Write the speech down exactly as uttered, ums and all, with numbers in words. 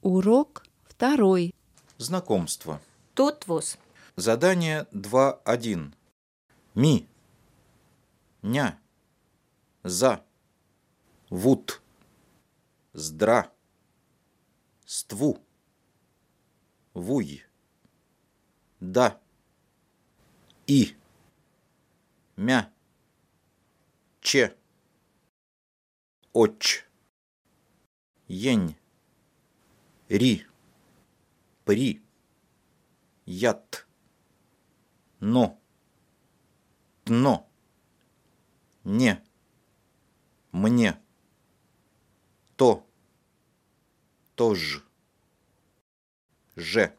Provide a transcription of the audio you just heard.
Урок второй. Знакомство. Tutvus. Задание два один. Ми. Ня. За. Вут. Здра. Ству. Вуй. Да. И. Мя. Че. Оч. Ень. Ри. При. Ят. Но. Тно. Не. Мне. То. Тож. Же.